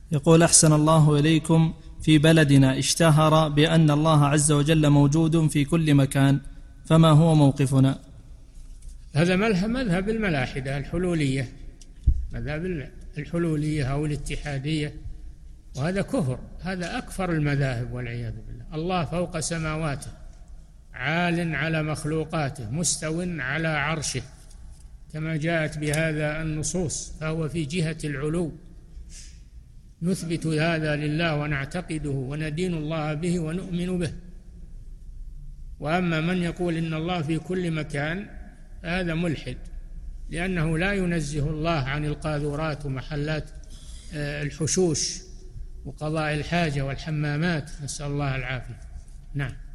يقول: أحسن الله إليكم، في بلدنا اشتهر بأن الله عز وجل موجود في كل مكان، فما هو موقفنا؟ هذا مذهب الملاحدة الحلولية، مذهب الحلولية أو الاتحادية، وهذا كفر، هذا أكفر المذاهب والعياذ بالله. الله فوق سماواته، عال على مخلوقاته، مستو على عرشه كما جاءت بهذا النصوص، فهو في جهة العلو. نثبت هذا لله ونعتقده وندين الله به ونؤمن به. وأما من يقول إن الله في كل مكان هذا ملحد، لأنه لا ينزه الله عن القاذورات ومحلات الحشوش وقضاء الحاجة والحمامات، نسأل الله العافية. نعم.